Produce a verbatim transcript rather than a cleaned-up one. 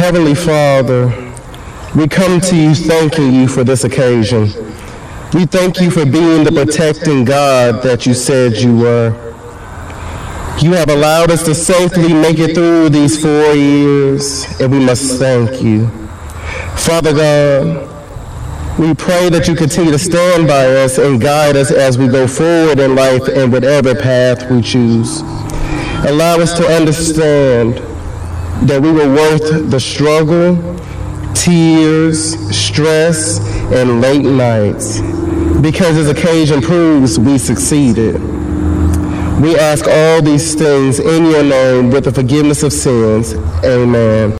Heavenly Father, we come to you thanking you for this occasion. We thank you for being the protecting God that you said you were. You have allowed us to safely make it through these four years, and we must thank you. Father God, we pray that you continue to stand by us and guide us as we go forward in life and whatever path we choose. Allow us to understand that we were worth the struggle, tears, stress, and late nights, because as occasion proves, we succeeded. We ask all these things in your name with the forgiveness of sins. Amen.